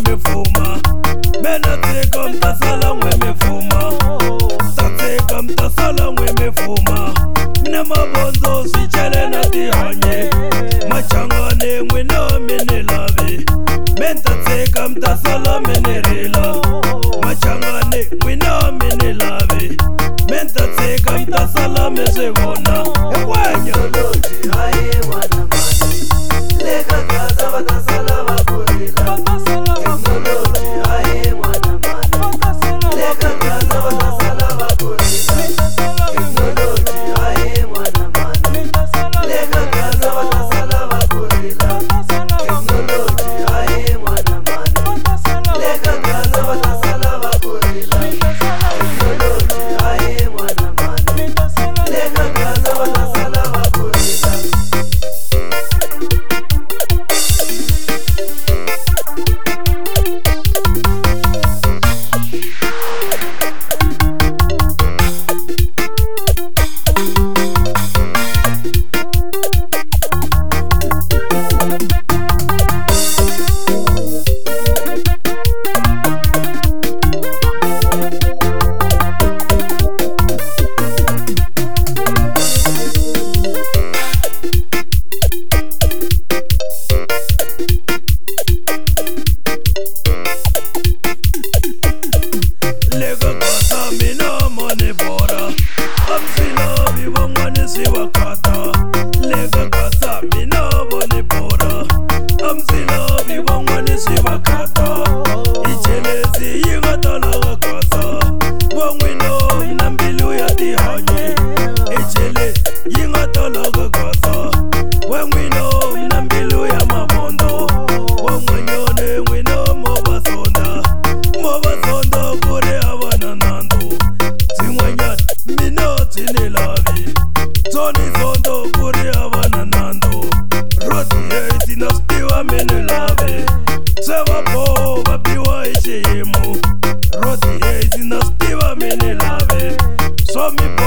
me fuma. Mena take on the salam when me fuma. Take on the salam when me fuma. Nema bozo si chale na di hanye. Machanga ne wina mene lave. Menta take on the salam mene rila. Machanga ne wina mene lave. Menta take on the salam mene vona. Ewanya Lodi haye wana mani. Lega kaza wata salama kurila. Lodi haye wana mani. Lega kaza wata salama kurila. Lodi haye wana mani. Lega kaza wata salama kurila. Lodi haye wana mani. Lega kaza wata salama kurila. Lodi haye wana mani. Lega kaza wata salama kurila. Lega kata mina mane bora. Amsila viva mane siwa kata. Lega kata mina mane bora. Amsila viva mane siwa kata. Ichelezi yinga talaga kata. Wangwino nambilu ya tihanye. Ichele yinga talaga kata. Wangwino nambilu ya mabondo. Wangwanyone wino mobasonda. Mobasonda kure abana nando. Zingwanyat mina tine lavi. Toni sondo kure abana nando. Roti tina stiwa mene lave. Sewa po babiwa ishe yemu. Roti tina stiwa mene lave. So mi po